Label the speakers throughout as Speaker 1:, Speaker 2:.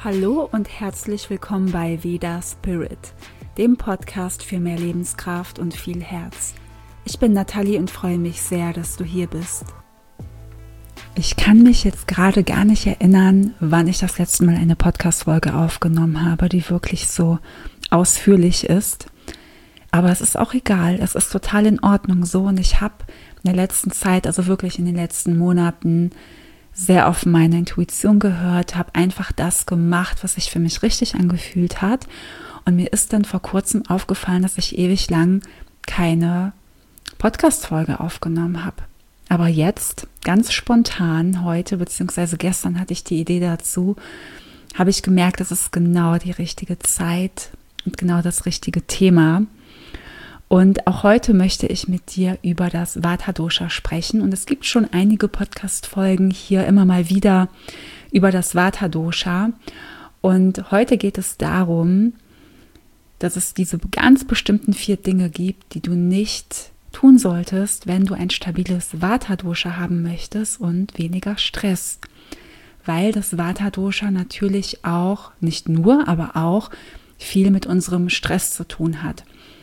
Speaker 1: Hallo und herzlich willkommen bei Veda Spirit, dem Podcast für mehr Lebenskraft und viel Herz. Ich bin Nathalie und freue mich sehr, dass du hier bist. Ich kann mich jetzt gerade gar nicht erinnern, wann ich das letzte Mal eine Podcast-Folge aufgenommen habe, die wirklich so ausführlich ist. Aber es ist auch egal, es ist total in Ordnung so und ich habe in der letzten Zeit, also wirklich in den letzten Monaten, sehr auf meine Intuition gehört, habe einfach das gemacht, was sich für mich richtig angefühlt hat. Und mir ist dann vor kurzem aufgefallen, dass ich ewig lang keine Podcast-Folge aufgenommen habe. Aber jetzt, ganz spontan, heute bzw. gestern hatte ich die Idee dazu, habe ich gemerkt, das ist genau die richtige Zeit und genau das richtige Thema. Und auch heute möchte ich mit dir über das Vata-Dosha sprechen. Und es gibt schon einige Podcast-Folgen hier immer mal wieder über das Vata-Dosha. Und heute geht es darum, dass es diese ganz bestimmten 4 Dinge gibt, die du nicht tun solltest, wenn du ein stabiles Vata-Dosha haben möchtest und weniger Stress. Weil das Vata-Dosha natürlich auch, nicht nur, aber auch viel mit unserem Stress zu tun hat.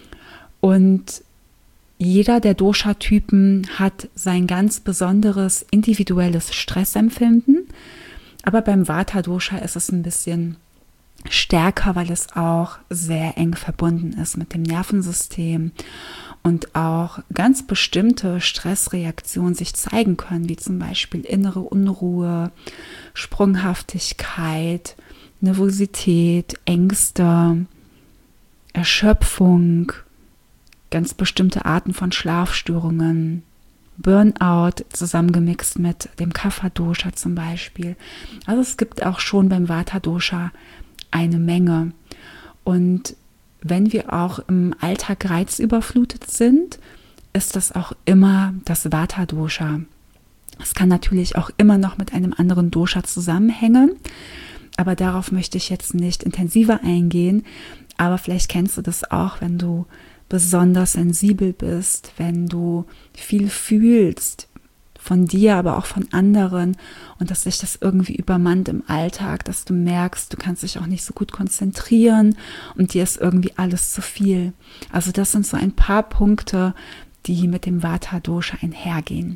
Speaker 1: Und jeder der Dosha-Typen hat sein ganz besonderes individuelles Stressempfinden. Aber beim Vata-Dosha ist es ein bisschen stärker, weil es auch sehr eng verbunden ist mit dem Nervensystem und auch ganz bestimmte Stressreaktionen sich zeigen können, wie zum Beispiel innere Unruhe, Sprunghaftigkeit, Nervosität, Ängste, Erschöpfung, ganz bestimmte Arten von Schlafstörungen, Burnout zusammengemixt mit dem Kapha-Dosha zum Beispiel. Also es gibt auch schon beim Vata-Dosha eine Menge. Und wenn wir auch im Alltag reizüberflutet sind, ist das auch immer das Vata-Dosha. Es kann natürlich auch immer noch mit einem anderen Dosha zusammenhängen, aber darauf möchte ich jetzt nicht intensiver eingehen. Aber vielleicht kennst du das auch, wenn du besonders sensibel bist, wenn du viel fühlst von dir, aber auch von anderen und dass sich das irgendwie übermannt im Alltag, dass du merkst, du kannst dich auch nicht so gut konzentrieren und dir ist irgendwie alles zu viel. Also das sind so ein paar Punkte, die mit dem Vata-Dosha einhergehen.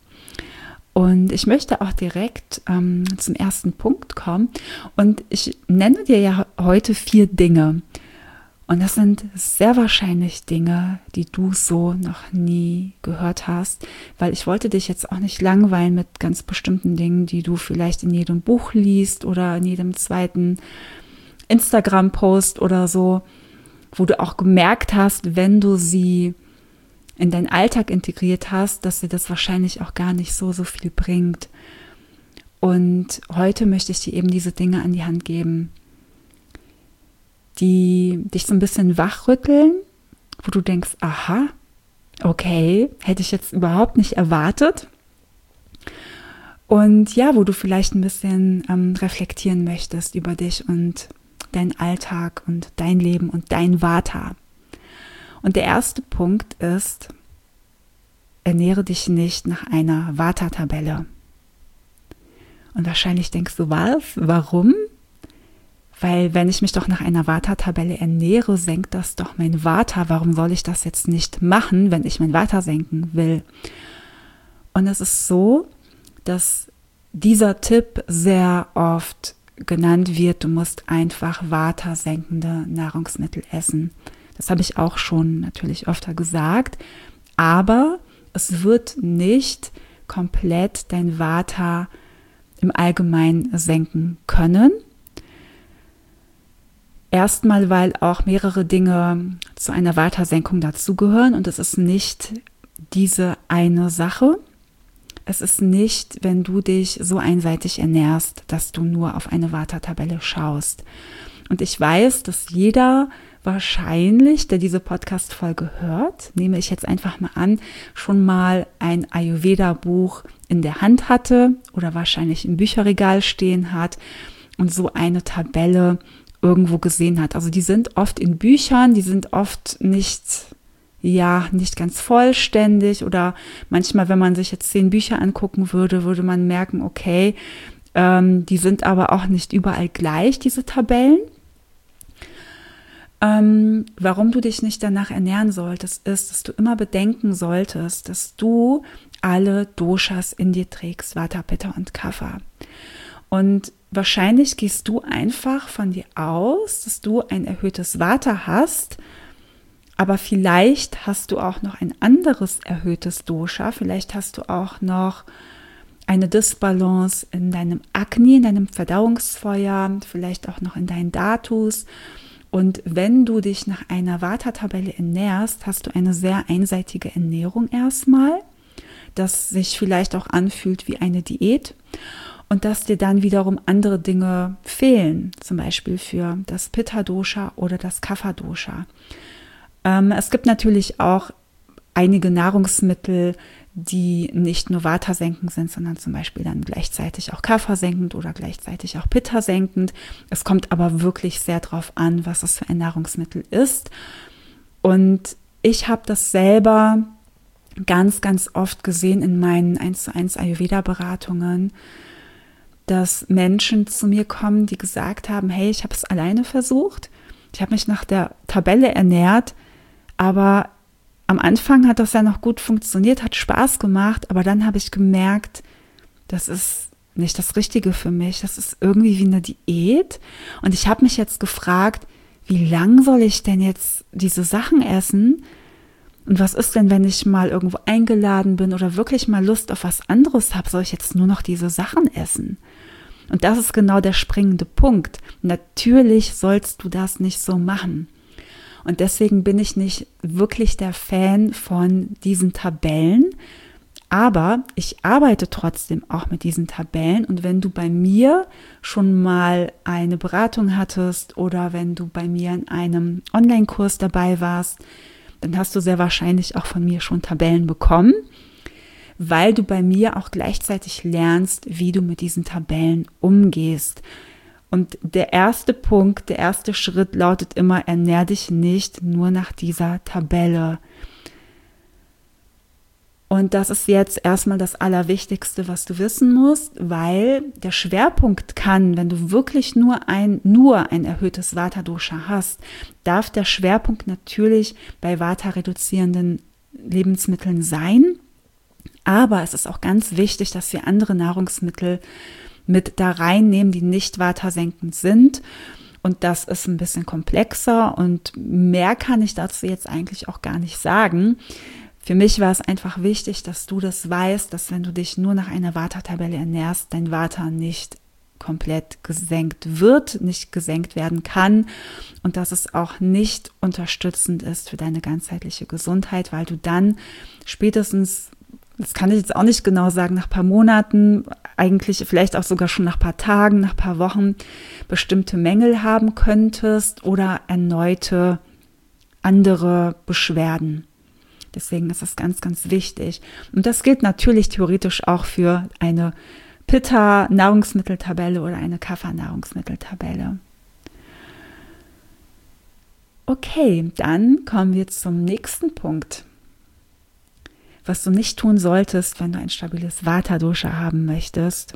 Speaker 1: Und ich möchte auch direkt zum ersten Punkt kommen und ich nenne dir ja heute 4 Dinge. Und das sind sehr wahrscheinlich Dinge, die du so noch nie gehört hast, weil ich wollte dich jetzt auch nicht langweilen mit ganz bestimmten Dingen, die du vielleicht in jedem Buch liest oder in jedem zweiten Instagram-Post oder so, wo du auch gemerkt hast, wenn du sie in deinen Alltag integriert hast, dass dir das wahrscheinlich auch gar nicht so viel bringt. Und heute möchte ich dir eben diese Dinge an die Hand geben, die dich so ein bisschen wachrütteln, wo du denkst, aha, okay, hätte ich jetzt überhaupt nicht erwartet. Und ja, wo du vielleicht ein bisschen reflektieren möchtest über dich und deinen Alltag und dein Leben und dein Vata. Und der erste Punkt ist, ernähre dich nicht nach einer Vata-Tabelle. Und wahrscheinlich denkst du, was? Warum? Weil wenn ich mich doch nach einer Vata-Tabelle ernähre, senkt das doch mein Vata. Warum soll ich das jetzt nicht machen, wenn ich mein Vata senken will? Und es ist so, dass dieser Tipp sehr oft genannt wird, du musst einfach Vata-senkende Nahrungsmittel essen. Das habe ich auch schon natürlich öfter gesagt, aber es wird nicht komplett dein Vata im Allgemeinen senken können. Erstmal, weil auch mehrere Dinge zu einer Vata-Senkung dazugehören und es ist nicht diese eine Sache. Es ist nicht, wenn du dich so einseitig ernährst, dass du nur auf eine Vata-Tabelle schaust. Und ich weiß, dass jeder wahrscheinlich, der diese Podcast-Folge hört, nehme ich jetzt einfach mal an, schon mal ein Ayurveda-Buch in der Hand hatte oder wahrscheinlich im Bücherregal stehen hat und so eine Tabelle irgendwo gesehen hat. Also die sind oft in Büchern, die sind oft nicht ganz vollständig oder manchmal, wenn man sich jetzt 10 Bücher angucken würde, würde man merken, okay, Die sind aber auch nicht überall gleich, diese Tabellen. Warum du dich nicht danach ernähren solltest, ist, dass du immer bedenken solltest, dass du alle Doshas in dir trägst, Vata, Pitta und Kapha. Und wahrscheinlich gehst du einfach von dir aus, dass du ein erhöhtes Vata hast, aber vielleicht hast du auch noch ein anderes erhöhtes Dosha, vielleicht hast du auch noch eine Disbalance in deinem Agni, in deinem Verdauungsfeuer, vielleicht auch noch in deinen Dhatus. Und wenn du dich nach einer Vata-Tabelle ernährst, hast du eine sehr einseitige Ernährung erstmal, das sich vielleicht auch anfühlt wie eine Diät und dass dir dann wiederum andere Dinge fehlen, zum Beispiel für das Pitta-Dosha oder das Kapha-Dosha. Es gibt natürlich auch einige Nahrungsmittel, die nicht nur Vata-senkend sind, sondern zum Beispiel dann gleichzeitig auch Kapha-senkend oder gleichzeitig auch Pitta-senkend. Es kommt aber wirklich sehr drauf an, was es für ein Nahrungsmittel ist. Und ich habe das selber ganz, ganz oft gesehen in meinen 1:1 Ayurveda-Beratungen, dass Menschen zu mir kommen, die gesagt haben, hey, ich habe es alleine versucht, ich habe mich nach der Tabelle ernährt, aber am Anfang hat das ja noch gut funktioniert, hat Spaß gemacht, aber dann habe ich gemerkt, das ist nicht das Richtige für mich, das ist irgendwie wie eine Diät. Und ich habe mich jetzt gefragt, wie lang soll ich denn jetzt diese Sachen essen? Und was ist denn, wenn ich mal irgendwo eingeladen bin oder wirklich mal Lust auf was anderes habe, soll ich jetzt nur noch diese Sachen essen? Und das ist genau der springende Punkt. Natürlich sollst du das nicht so machen. Und deswegen bin ich nicht wirklich der Fan von diesen Tabellen, aber ich arbeite trotzdem auch mit diesen Tabellen. Und wenn du bei mir schon mal eine Beratung hattest oder wenn du bei mir in einem Online-Kurs dabei warst, dann hast du sehr wahrscheinlich auch von mir schon Tabellen bekommen, weil du bei mir auch gleichzeitig lernst, wie du mit diesen Tabellen umgehst. Und der erste Punkt, der erste Schritt lautet immer, ernähr dich nicht nur nach dieser Tabelle. Und das ist jetzt erstmal das Allerwichtigste, was du wissen musst, weil der Schwerpunkt kann, wenn du wirklich nur ein erhöhtes Vata-Dosha hast, darf der Schwerpunkt natürlich bei Vata-reduzierenden Lebensmitteln sein. Aber es ist auch ganz wichtig, dass wir andere Nahrungsmittel mit da reinnehmen, die nicht Vata-senkend sind. Und das ist ein bisschen komplexer und mehr kann ich dazu jetzt eigentlich auch gar nicht sagen. Für mich war es einfach wichtig, dass du das weißt, dass wenn du dich nur nach einer Vata-Tabelle ernährst, dein Vata nicht komplett gesenkt wird, nicht gesenkt werden kann und dass es auch nicht unterstützend ist für deine ganzheitliche Gesundheit, weil du dann spätestens, das kann ich jetzt auch nicht genau sagen, nach ein paar Monaten, eigentlich vielleicht auch sogar schon nach ein paar Tagen, nach ein paar Wochen bestimmte Mängel haben könntest oder erneute andere Beschwerden. Deswegen ist das ganz, ganz wichtig. Und das gilt natürlich theoretisch auch für eine Pitta-Nahrungsmitteltabelle oder eine Kapha-Nahrungsmitteltabelle. Okay, dann kommen wir zum nächsten Punkt. Was du nicht tun solltest, wenn du ein stabiles Vata-Dosha haben möchtest.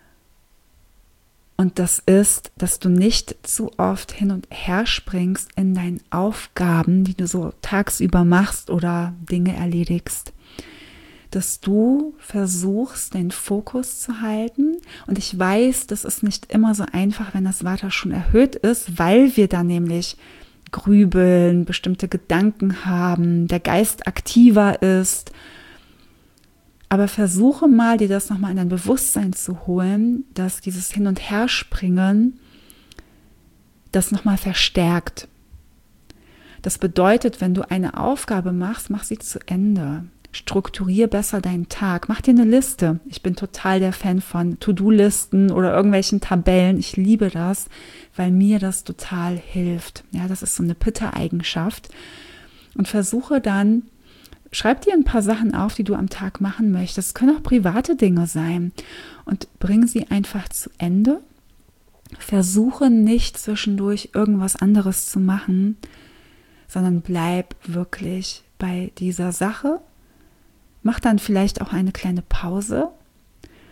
Speaker 1: Und das ist, dass du nicht zu oft hin und her springst in deinen Aufgaben, die du so tagsüber machst oder Dinge erledigst. Dass du versuchst, den Fokus zu halten. Und ich weiß, das ist nicht immer so einfach, wenn das Vata schon erhöht ist, weil wir da nämlich grübeln, bestimmte Gedanken haben, der Geist aktiver ist. Aber versuche mal, dir das nochmal in dein Bewusstsein zu holen, dass dieses Hin- und Herspringen das nochmal verstärkt. Das bedeutet, wenn du eine Aufgabe machst, mach sie zu Ende. Strukturier besser deinen Tag. Mach dir eine Liste. Ich bin total der Fan von To-Do-Listen oder irgendwelchen Tabellen. Ich liebe das, weil mir das total hilft. Ja, das ist so eine Pitta-Eigenschaft. Und versuche dann, schreib dir ein paar Sachen auf, die du am Tag machen möchtest. Es können auch private Dinge sein. Und bring sie einfach zu Ende. Versuche nicht zwischendurch irgendwas anderes zu machen, sondern bleib wirklich bei dieser Sache. Mach dann vielleicht auch eine kleine Pause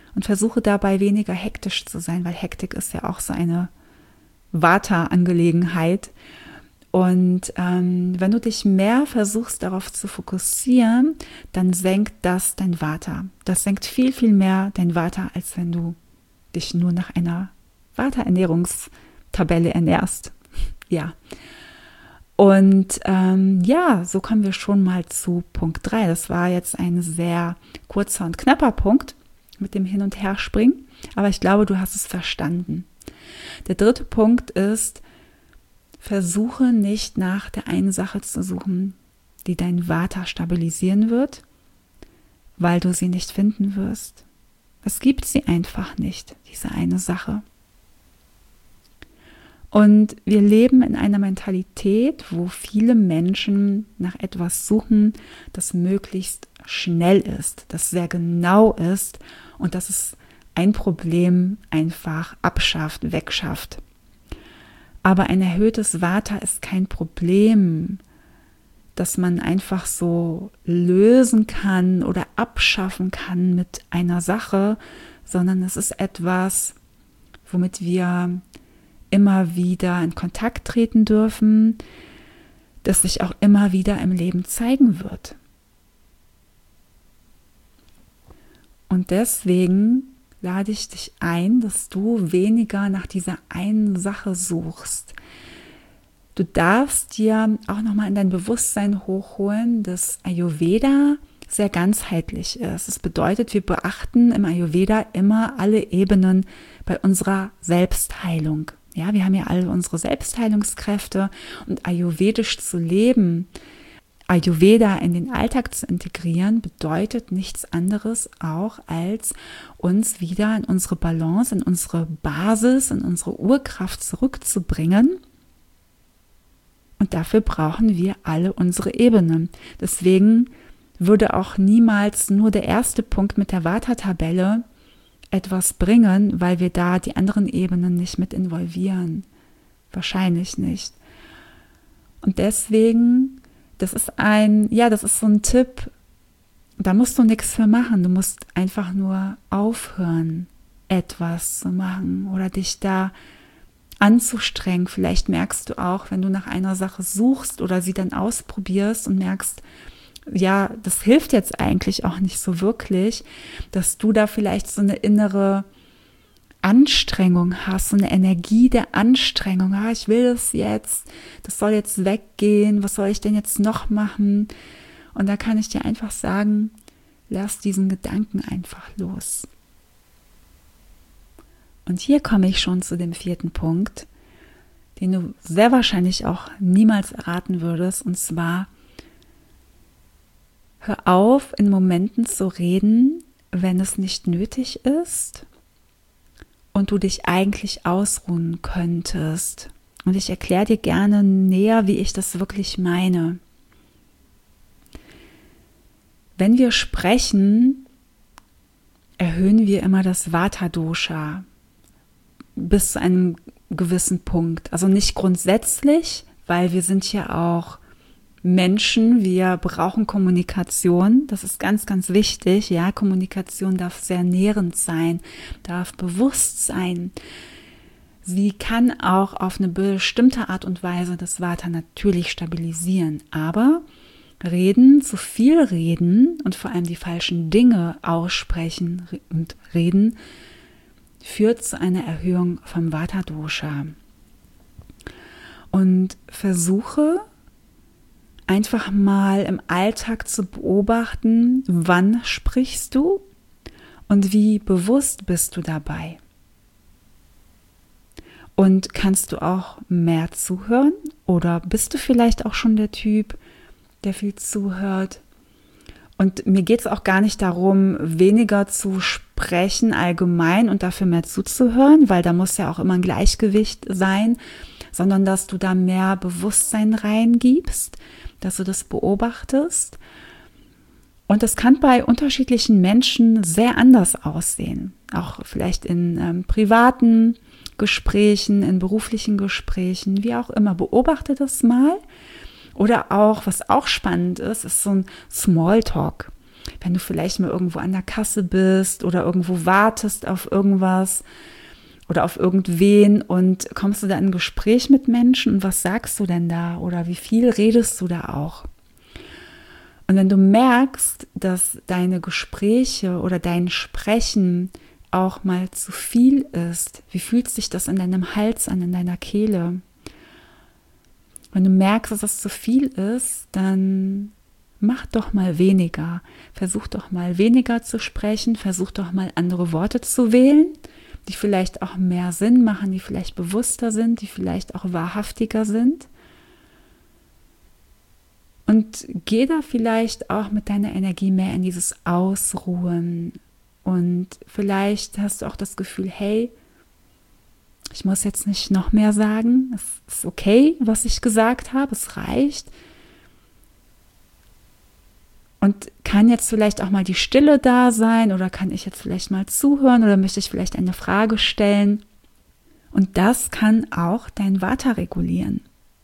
Speaker 1: und versuche dabei weniger hektisch zu sein, weil Hektik ist ja auch so eine Vata-Angelegenheit. Und wenn du dich mehr versuchst, darauf zu fokussieren, dann senkt das dein Vata. Das senkt viel, viel mehr dein Vata, als wenn du dich nur nach einer Vata-Ernährungstabelle ernährst. Ja. Und so kommen wir schon mal zu Punkt 3. Das war jetzt ein sehr kurzer und knapper Punkt mit dem Hin- und Herspringen, aber ich glaube, du hast es verstanden. Der dritte Punkt ist, versuche nicht nach der einen Sache zu suchen, die dein Vata stabilisieren wird, weil du sie nicht finden wirst. Es gibt sie einfach nicht, diese eine Sache. Und wir leben in einer Mentalität, wo viele Menschen nach etwas suchen, das möglichst schnell ist, das sehr genau ist und das es ein Problem einfach abschafft, wegschafft. Aber ein erhöhtes Vata ist kein Problem, das man einfach so lösen kann oder abschaffen kann mit einer Sache, sondern es ist etwas, womit wir immer wieder in Kontakt treten dürfen, das sich auch immer wieder im Leben zeigen wird. Und deswegen lade ich dich ein, dass du weniger nach dieser einen Sache suchst. Du darfst dir auch nochmal in dein Bewusstsein hochholen, dass Ayurveda sehr ganzheitlich ist. Das bedeutet, wir beachten im Ayurveda immer alle Ebenen bei unserer Selbstheilung. Ja, wir haben ja alle unsere Selbstheilungskräfte und ayurvedisch zu leben, Ayurveda in den Alltag zu integrieren, bedeutet nichts anderes auch, als uns wieder in unsere Balance, in unsere Basis, in unsere Urkraft zurückzubringen. Und dafür brauchen wir alle unsere Ebenen. Deswegen würde auch niemals nur der erste Punkt mit der Vata-Tabelle etwas bringen, weil wir da die anderen Ebenen nicht mit involvieren. Wahrscheinlich nicht. Und deswegen, das ist so ein Tipp, da musst du nichts für machen. Du musst einfach nur aufhören, etwas zu machen oder dich da anzustrengen. Vielleicht merkst du auch, wenn du nach einer Sache suchst oder sie dann ausprobierst und merkst, ja, das hilft jetzt eigentlich auch nicht so wirklich, dass du da vielleicht so eine innere Anstrengung hast, so eine Energie der Anstrengung. Ah, ich will das jetzt, das soll jetzt weggehen, was soll ich denn jetzt noch machen? Und da kann ich dir einfach sagen, lass diesen Gedanken einfach los. Und hier komme ich schon zu dem vierten Punkt, den du sehr wahrscheinlich auch niemals erraten würdest, und zwar: Hör auf, in Momenten zu reden, wenn es nicht nötig ist und du dich eigentlich ausruhen könntest. Und ich erkläre dir gerne näher, wie ich das wirklich meine. Wenn wir sprechen, erhöhen wir immer das Vata-Dosha bis zu einem gewissen Punkt. Also nicht grundsätzlich, weil wir sind ja auch Menschen, wir brauchen Kommunikation, das ist ganz, ganz wichtig. Ja, Kommunikation darf sehr nährend sein, darf bewusst sein. Sie kann auch auf eine bestimmte Art und Weise das Vata natürlich stabilisieren, aber zu viel reden und vor allem die falschen Dinge aussprechen und reden, führt zu einer Erhöhung vom Vata-Dosha. Und versuche einfach mal im Alltag zu beobachten, wann sprichst du und wie bewusst bist du dabei. Und kannst du auch mehr zuhören oder bist du vielleicht auch schon der Typ, der viel zuhört? Und mir geht es auch gar nicht darum, weniger zu sprechen allgemein und dafür mehr zuzuhören, weil da muss ja auch immer ein Gleichgewicht sein, sondern dass du da mehr Bewusstsein reingibst, dass du das beobachtest. Und das kann bei unterschiedlichen Menschen sehr anders aussehen. Auch vielleicht in privaten Gesprächen, in beruflichen Gesprächen, wie auch immer. Beobachte das mal. Oder auch, was auch spannend ist, ist so ein Smalltalk. Wenn du vielleicht mal irgendwo an der Kasse bist oder irgendwo wartest auf irgendwas oder auf irgendwen und kommst du da in ein Gespräch mit Menschen und was sagst du denn da oder wie viel redest du da auch? Und wenn du merkst, dass deine Gespräche oder dein Sprechen auch mal zu viel ist, wie fühlt sich das in deinem Hals an, in deiner Kehle? Wenn du merkst, dass das zu viel ist, dann mach doch mal weniger. Versuch doch mal weniger zu sprechen, versuch doch mal andere Worte zu wählen, die vielleicht auch mehr Sinn machen, die vielleicht bewusster sind, die vielleicht auch wahrhaftiger sind. Und geh da vielleicht auch mit deiner Energie mehr in dieses Ausruhen. Und vielleicht hast du auch das Gefühl, hey, ich muss jetzt nicht noch mehr sagen. Es ist okay, was ich gesagt habe, es reicht. Und kann jetzt vielleicht auch mal die Stille da sein oder kann ich jetzt vielleicht mal zuhören oder möchte ich vielleicht eine Frage stellen? Und das kann auch dein Vata regulieren.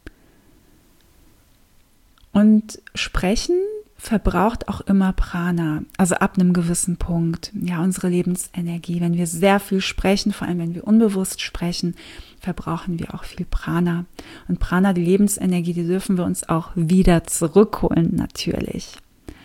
Speaker 1: Und Sprechen verbraucht auch immer Prana, also ab einem gewissen Punkt, ja, unsere Lebensenergie. Wenn wir sehr viel sprechen, vor allem wenn wir unbewusst sprechen, verbrauchen wir auch viel Prana. Und Prana, die Lebensenergie, die dürfen wir uns auch wieder zurückholen, natürlich.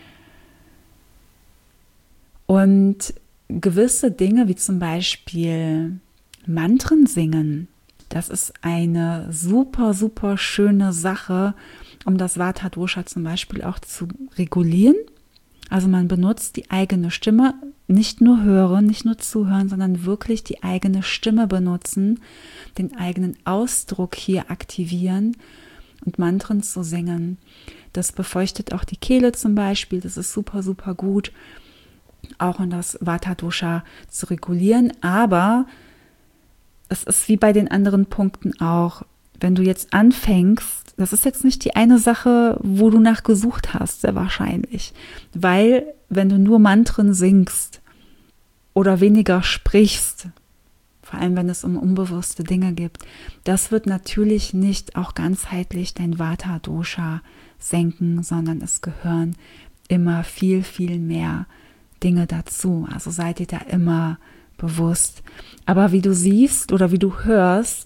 Speaker 1: Und gewisse Dinge, wie zum Beispiel Mantren singen, das ist eine super, super schöne Sache, um das Vata-Dosha zum Beispiel auch zu regulieren. Also man benutzt die eigene Stimme, nicht nur hören, nicht nur zuhören, sondern wirklich die eigene Stimme benutzen, den eigenen Ausdruck hier aktivieren und Mantren zu singen. Das befeuchtet auch die Kehle zum Beispiel, das ist super, super gut, auch um das Vata-Dosha zu regulieren. Aber es ist wie bei den anderen Punkten auch, wenn du jetzt anfängst, das ist jetzt nicht die eine Sache, wo du nach gesucht hast, sehr wahrscheinlich. Weil, wenn du nur Mantren singst oder weniger sprichst, vor allem wenn es um unbewusste Dinge geht, das wird natürlich nicht auch ganzheitlich dein Vata-Dosha senken, sondern es gehören immer viel, viel mehr Dinge dazu. Also sei dir da immer bewusst. Aber wie du siehst oder wie du hörst,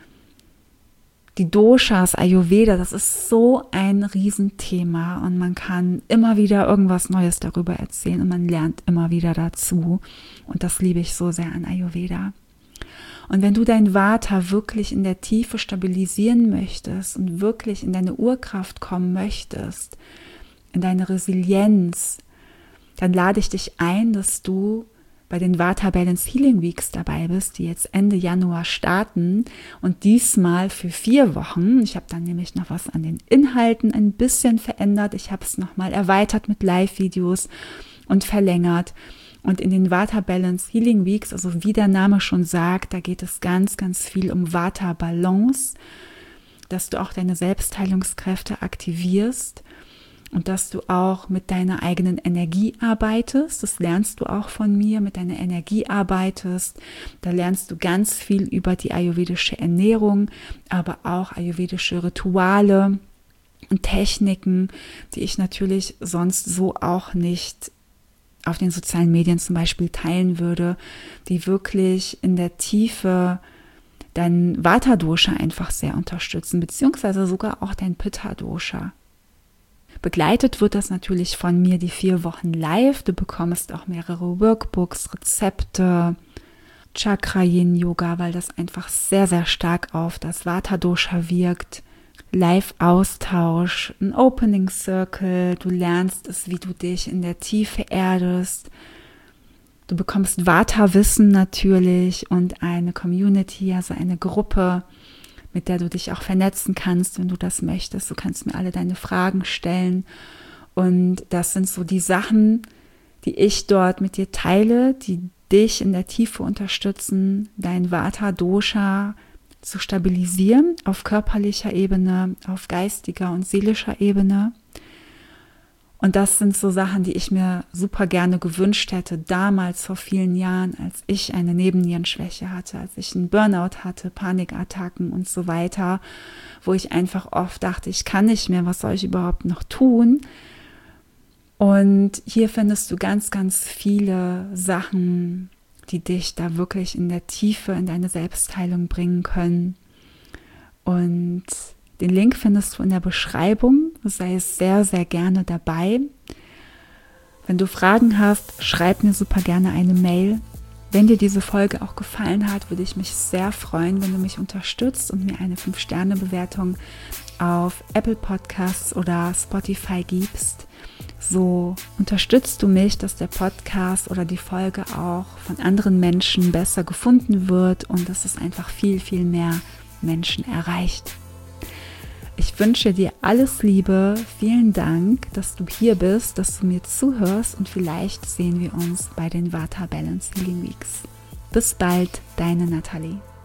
Speaker 1: die Doshas, Ayurveda, das ist so ein Riesenthema und man kann immer wieder irgendwas Neues darüber erzählen und man lernt immer wieder dazu und das liebe ich so sehr an Ayurveda. Und wenn du dein Vata wirklich in der Tiefe stabilisieren möchtest und wirklich in deine Urkraft kommen möchtest, in deine Resilienz, dann lade ich dich ein, dass du bei den Vata Balance Healing Weeks dabei bist, die jetzt Ende Januar starten und diesmal für 4 Wochen. Ich habe dann nämlich noch was an den Inhalten ein bisschen verändert. Ich habe es nochmal erweitert mit Live-Videos und verlängert. Und in den Vata Balance Healing Weeks, also wie der Name schon sagt, da geht es ganz, ganz viel um Vata Balance, dass du auch deine Selbstheilungskräfte aktivierst. Und dass du auch mit deiner eigenen Energie arbeitest, das lernst du auch von mir, mit deiner Energie arbeitest. Da lernst du ganz viel über die ayurvedische Ernährung, aber auch ayurvedische Rituale und Techniken, die ich natürlich sonst so auch nicht auf den sozialen Medien zum Beispiel teilen würde, die wirklich in der Tiefe dein Vata-Dosha einfach sehr unterstützen, beziehungsweise sogar auch dein Pitta-Dosha. Begleitet wird das natürlich von mir die 4 Wochen live. Du bekommst auch mehrere Workbooks, Rezepte, Chakra-Yin-Yoga, weil das einfach sehr, sehr stark auf das Vata-Dosha wirkt. Live-Austausch, ein Opening Circle. Du lernst es, wie du dich in der Tiefe erdest. Du bekommst Vata-Wissen natürlich und eine Community, also eine Gruppe, mit der du dich auch vernetzen kannst, wenn du das möchtest. Du kannst mir alle deine Fragen stellen. Und das sind so die Sachen, die ich dort mit dir teile, die dich in der Tiefe unterstützen, dein Vata-Dosha zu stabilisieren auf körperlicher Ebene, auf geistiger und seelischer Ebene. Und das sind so Sachen, die ich mir super gerne gewünscht hätte, damals vor vielen Jahren, als ich eine Nebennierenschwäche hatte, als ich einen Burnout hatte, Panikattacken und so weiter, wo ich einfach oft dachte, ich kann nicht mehr, was soll ich überhaupt noch tun? Und hier findest du ganz, ganz viele Sachen, die dich da wirklich in der Tiefe in deine Selbstheilung bringen können. Und den Link findest du in der Beschreibung. Sei sehr, sehr gerne dabei. Wenn du Fragen hast, schreib mir super gerne eine Mail. Wenn dir diese Folge auch gefallen hat, würde ich mich sehr freuen, wenn du mich unterstützt und mir eine 5-Sterne-Bewertung auf Apple Podcasts oder Spotify gibst. So unterstützt du mich, dass der Podcast oder die Folge auch von anderen Menschen besser gefunden wird und dass es einfach viel, viel mehr Menschen erreicht. Ich wünsche dir alles Liebe, vielen Dank, dass du hier bist, dass du mir zuhörst und vielleicht sehen wir uns bei den Vata Balance Healing Weeks. Bis bald, deine Nathalie.